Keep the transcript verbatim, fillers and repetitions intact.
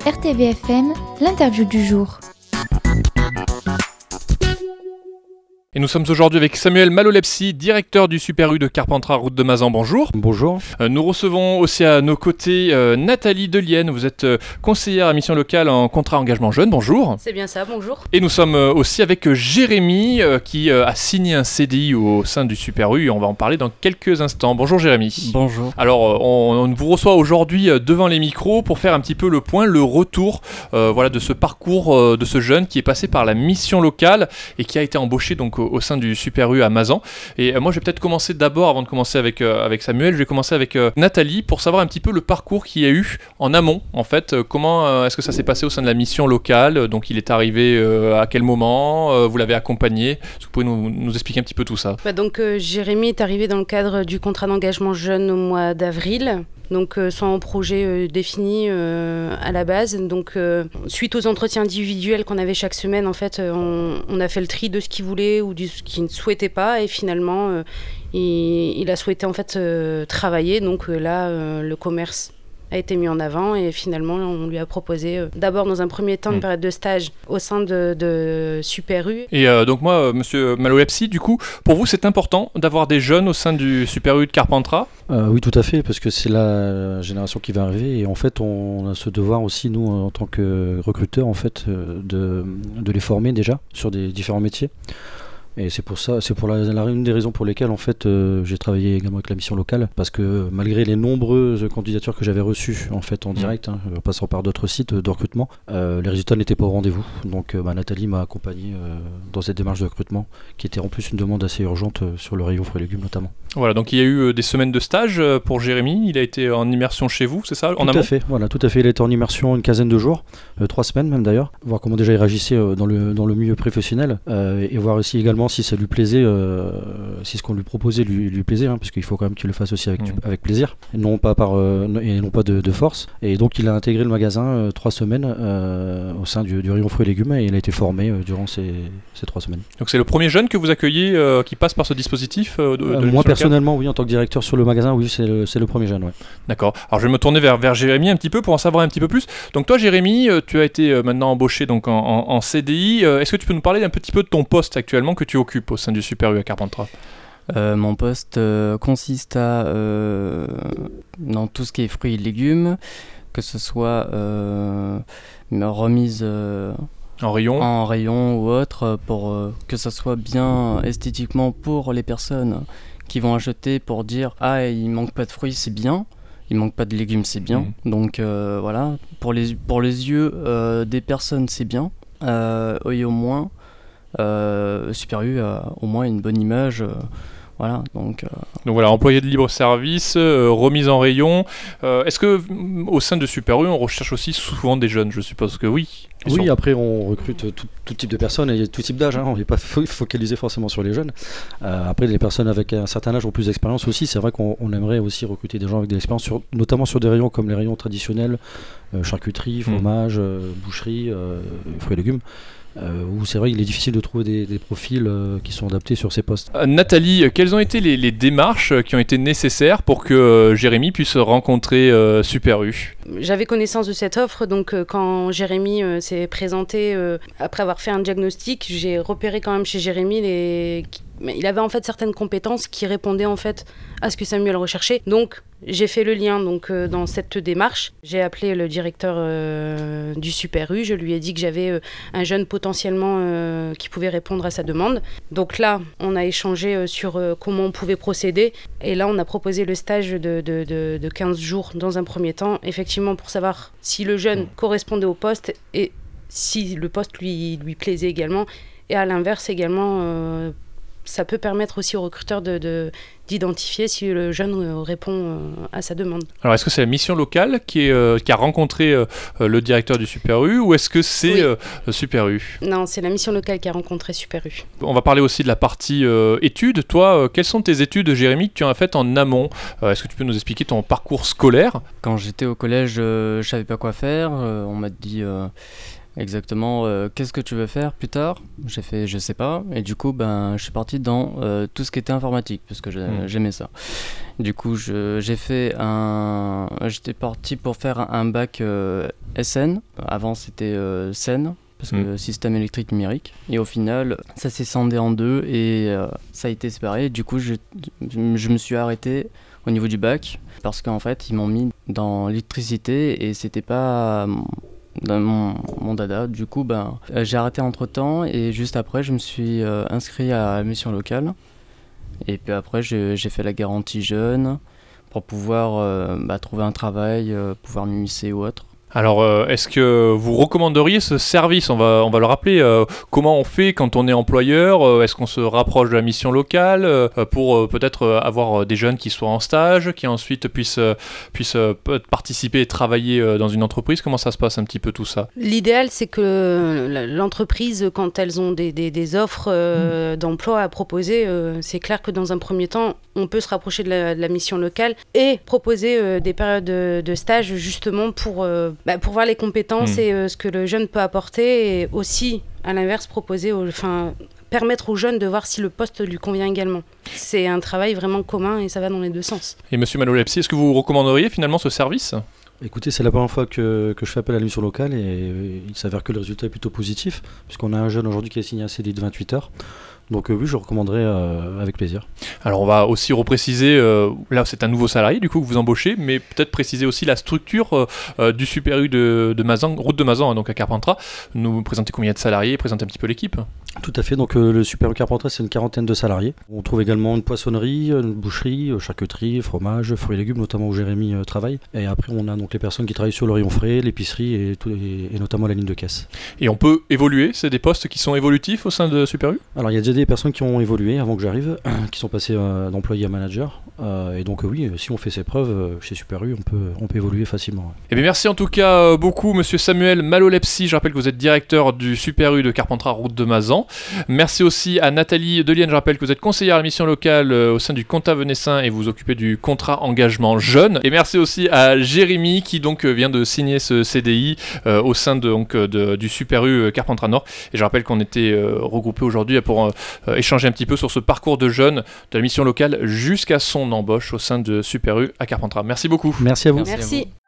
R T V F M, l'interview du jour. Et nous sommes aujourd'hui avec Samuel Malolepsi, directeur du Super U de Carpentras, route de Mazan. Bonjour. Bonjour. Euh, nous recevons aussi à nos côtés euh, Nathalie Delienne. Vous êtes euh, conseillère à mission locale en contrat engagement jeune. Bonjour. C'est bien ça, bonjour. Et nous sommes euh, aussi avec euh, Jérémy euh, qui euh, a signé un C D I au sein du Super U. Et on va en parler dans quelques instants. Bonjour Jérémy. Bonjour. Alors euh, on, on vous reçoit aujourd'hui euh, devant les micros pour faire un petit peu le point, le retour euh, voilà, de ce parcours euh, de ce jeune qui est passé par la mission locale et qui a été embauché donc au sein du Super U à Mazan. Et euh, moi je vais peut-être commencer d'abord, avant de commencer avec, euh, avec Samuel, je vais commencer avec euh, Nathalie pour savoir un petit peu le parcours qu'il y a eu en amont en fait. Euh, comment euh, est-ce que ça s'est passé au sein de la mission locale? Donc il est arrivé euh, à quel moment? euh, Vous l'avez accompagné? Est-ce que vous pouvez nous, nous expliquer un petit peu tout ça? Bah donc euh, Jérémy est arrivé dans le cadre du contrat d'engagement jeune au mois d'avril. Donc euh, sans projet euh, défini euh, à la base. Donc euh, suite aux entretiens individuels qu'on avait chaque semaine, en fait, euh, on, on a fait le tri de ce qu'il voulait ou de ce qu'il ne souhaitait pas. Et finalement, euh, il, il a souhaité en fait euh, travailler. Donc euh, là, euh, le commerce a été mis en avant et finalement on lui a proposé euh, d'abord dans un premier temps une Mmh. période de stage au sein de, de Super U. Et euh, donc moi, euh, monsieur Malolepsi, du coup, pour vous c'est important d'avoir des jeunes au sein du Super U de Carpentras? Euh, oui, tout à fait, parce que c'est la génération qui va arriver et en fait, on a ce devoir aussi, nous, en tant que recruteurs, en fait, euh, de, de les former déjà sur des différents métiers. Et c'est pour ça, c'est pour la, la une des raisons pour lesquelles en fait euh, j'ai travaillé également avec la mission locale, parce que malgré les nombreuses candidatures que j'avais reçues en fait en direct, hein, en passant par d'autres sites de recrutement, euh, les résultats n'étaient pas au rendez-vous. Donc euh, bah, Nathalie m'a accompagné euh, dans cette démarche de recrutement, qui était en plus une demande assez urgente euh, sur le rayon fruits et légumes notamment. Voilà, donc il y a eu euh, des semaines de stage euh, pour Jérémy. Il a été en immersion chez vous, c'est ça, en Tout amont? à fait, voilà, tout à fait. Il a été en immersion une quinzaine de jours, euh, trois semaines même d'ailleurs, voir comment déjà il réagissait euh, dans le dans le milieu professionnel euh, et voir aussi également si ça lui plaisait, euh, si ce qu'on lui proposait lui, lui plaisait, hein, parce qu'il faut quand même qu'il le fasse aussi avec, Mmh. du- avec plaisir, et non pas par euh, et non pas de, de force. Et donc il a intégré le magasin euh, trois semaines euh, au sein du, du rayon fruits et légumes et il a été formé euh, durant ces, ces trois semaines. Donc c'est le premier jeune que vous accueillez euh, qui passe par ce dispositif euh, de, de Euh, l'émission moi locale? personnellement, oui, en tant que directeur sur le magasin, oui, c'est le, c'est le premier jeune. Ouais. D'accord. Alors je vais me tourner vers, vers Jérémy un petit peu pour en savoir un petit peu plus. Donc toi Jérémy, euh, tu as été euh, maintenant embauché donc en, en- en C D I. Euh, est-ce que tu peux nous parler un petit peu de ton poste actuellement que tu occupes au sein du Super U à Carpentras? Euh, mon poste euh, consiste à, euh, dans tout ce qui est fruits et légumes, que ce soit euh, une remise euh, En rayon? en rayon ou autre, pour euh, que ça soit bien esthétiquement pour les personnes qui vont acheter, pour dire « Ah, il manque pas de fruits, c'est bien ». Il manque pas de légumes, c'est bien. Mmh. Donc euh, voilà, pour les, pour les yeux euh, des personnes, c'est bien. Euh, et au moins, euh, Super U a au moins une bonne image. euh, voilà, donc... euh, Donc voilà, employé de libre service, euh, remise en rayon. Euh, est-ce que mm, au sein de Super U, on recherche aussi souvent des jeunes? Je suppose que oui. Ils Oui, sont- après on recrute tout, tout type de personnes et tout type d'âge, hein. On n'est pas fo- focalisé forcément sur les jeunes. Euh, après les personnes avec un certain âge ont plus d'expérience aussi, c'est vrai qu'on on aimerait aussi recruter des gens avec de l'expérience, sur- notamment sur des rayons comme les rayons traditionnels, euh, charcuterie, fromage, euh, boucherie, euh, fruits et légumes, euh, où c'est vrai qu'il est difficile de trouver des, des profils euh, qui sont adaptés sur ces postes. Euh, Nathalie, euh, quelles ont été les, les démarches euh, qui ont été nécessaires pour que euh, Jérémy puisse rencontrer euh, Super U? J'avais connaissance de cette offre, donc euh, quand Jérémy euh, s'est présenté, euh, après avoir fait un diagnostic, j'ai repéré quand même chez Jérémy les... mais il avait en fait certaines compétences qui répondaient en fait à ce que Samuel recherchait. Donc j'ai fait le lien donc, euh, dans cette démarche. J'ai appelé le directeur euh, du Super U, je lui ai dit que j'avais euh, un jeune potentiellement euh, qui pouvait répondre à sa demande. Donc là, on a échangé euh, sur euh, comment on pouvait procéder. Et là, on a proposé le stage de, de, de, de quinze jours dans un premier temps, effectivement pour savoir si le jeune correspondait au poste et si le poste lui, lui plaisait également. Et à l'inverse également, euh, ça peut permettre aussi au recruteur de, de, d'identifier si le jeune euh, répond euh, à sa demande. Alors est-ce que c'est la mission locale qui, est, euh, qui a rencontré euh, le directeur du Super U ou est-ce que c'est Oui. euh, Super U? Non, c'est la mission locale qui a rencontré Super U. On va parler aussi de la partie euh, études. Toi, euh, quelles sont tes études, Jérémy, que tu as faites en amont? Euh, Est-ce que tu peux nous expliquer ton parcours scolaire? Quand j'étais au collège, euh, je savais pas quoi faire. Euh, on m'a dit euh, exactement euh, qu'est-ce que tu veux faire plus tard. J'ai fait je sais pas. Et du coup, ben, je suis parti dans euh, tout ce qui était informatique parce que j'ai- Mm. j'aimais ça. Du coup, je- j'ai fait un. J'étais parti pour faire un bac euh, S N. Avant, c'était euh, S E N, parce que Mm. système électrique numérique. Et au final, ça s'est scindé en deux et euh, ça a été séparé. Du coup, je, je me suis arrêté au niveau du bac parce qu'en fait, ils m'ont mis dans l'électricité et c'était pas dans mon, mon dada. Du coup, ben, euh, j'ai arrêté entre temps et juste après, je me suis euh, inscrit à la mission locale. Et puis après, j'ai, j'ai fait la garantie jeune pour pouvoir euh, bah, trouver un travail, euh, pouvoir m'immiscer ou autre. Alors, euh, est-ce que vous recommanderiez ce service ? On va, on va le rappeler. Euh, comment on fait quand on est employeur ? euh, Est-ce qu'on se rapproche de la mission locale euh, pour euh, peut-être euh, avoir des jeunes qui soient en stage, qui ensuite puissent, euh, puissent euh, participer et travailler euh, dans une entreprise ? Comment ça se passe un petit peu tout ça ? L'idéal, c'est que l'entreprise, quand elles ont des, des, des offres euh, d'emploi à proposer, euh, c'est clair que dans un premier temps, on peut se rapprocher de la, de la mission locale et proposer euh, des périodes de, de stage justement pour... Euh, Bah, pour voir les compétences mmh. et euh, ce que le jeune peut apporter et aussi, à l'inverse, proposer, aux, enfin, permettre aux jeunes de voir si le poste lui convient également. C'est un travail vraiment commun et ça va dans les deux sens. Et Monsieur Malolepsi, est-ce que vous recommanderiez finalement ce service ? Écoutez, c'est la première fois que, que je fais appel à la mission locale et euh, il s'avère que le résultat est plutôt positif puisqu'on a un jeune aujourd'hui qui a signé un C D I de vingt-huit heures. Donc euh, oui, je recommanderais euh, avec plaisir. Alors on va aussi repréciser, euh, là c'est un nouveau salarié du coup que vous embauchez, mais peut-être préciser aussi la structure euh, du Super U de, de Mazan, route de Mazan, hein, donc à Carpentras. Nous présenter combien de salariés, présenter un petit peu l'équipe. Tout à fait, donc euh, le Super U Carpentras c'est une quarantaine de salariés. On trouve également une poissonnerie, une boucherie, charcuterie, fromage, fruits et légumes, notamment où Jérémy euh, travaille. Et après on a donc les personnes qui travaillent sur le rayon frais, l'épicerie et, tout, et, et notamment la ligne de caisse. Et on peut évoluer, c'est des postes qui sont évolutifs au sein de Super U ? Alors il y a déjà des personnes qui ont évolué avant que j'arrive, qui sont passées euh, d'employé à manager. Euh, et donc euh, oui, si on fait ses preuves euh, chez Super U, on peut, on peut évoluer facilement. Eh bien merci en tout cas euh, beaucoup Monsieur Samuel Malolepsi. Je rappelle que vous êtes directeur du Super U de Carpentras, route de Mazan. Merci aussi à Nathalie Delienne. Je rappelle que vous êtes conseillère à la mission locale euh, au sein du Compta Venessin et vous vous occupez du contrat engagement jeune. Et merci aussi à Jérémy qui donc euh, vient de signer ce C D I euh, au sein de, donc, de, du Super U Carpentras Nord. Et je rappelle qu'on était euh, regroupés aujourd'hui pour euh, échanger un petit peu sur ce parcours de jeune de la mission locale jusqu'à son embauche au sein de Super U à Carpentras. Merci beaucoup. Merci à vous. Merci.